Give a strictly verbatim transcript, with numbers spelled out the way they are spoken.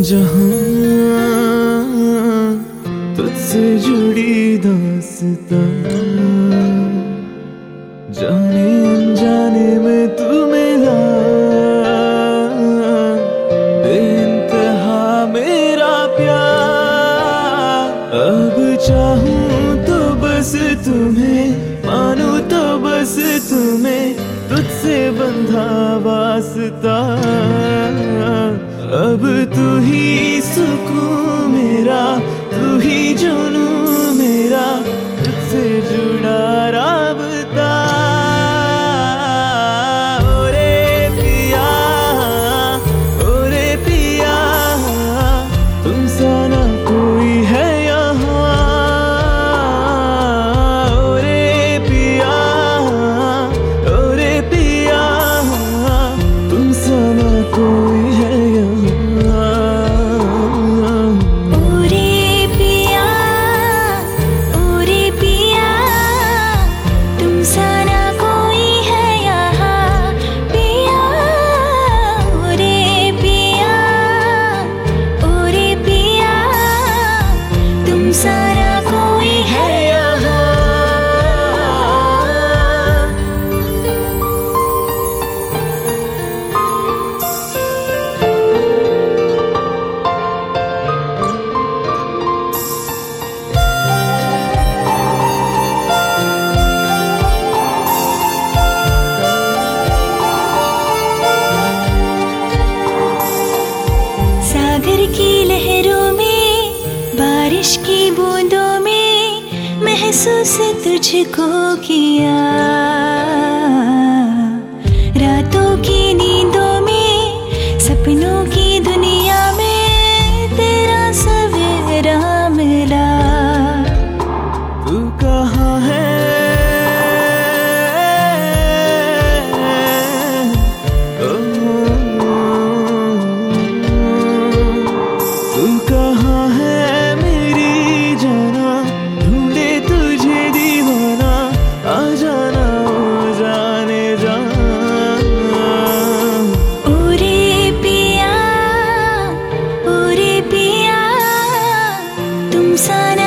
जहाँ तुझसे जुड़ी दास्तां, जाने अनजाने में तू मिला, बेइंतहा मेरा प्यार। अब चाहूं तो बस तुम्हें, मानूं तो बस तुम्हें, तुझसे बंधा वास्ता। अब तू ही सुकून मेरा, तू ही जुनून मेरा, तुझसे जुड़ा राबता। ओ रे पिया, ओ रे पिया, तुम सा ना कोई है यहाँ। ओ रे पिया, ओ रे पिया, तुम सा ना कोई है यहाँ। सारा कोई है यहाँ। सागर की लहरों में, बारिश की बूंदों में महसूस तुझको किया। रातों की नींदों में, सपनों की दुनिया में तेरा सवेरा मिला। तू कहाँ है, तू कहाँ है मेरी जाना, ढूंढे तुझे दीवाना, आ जाना ओ जाने जा। ओ रे पिया, ओ रे पिया, तुम सा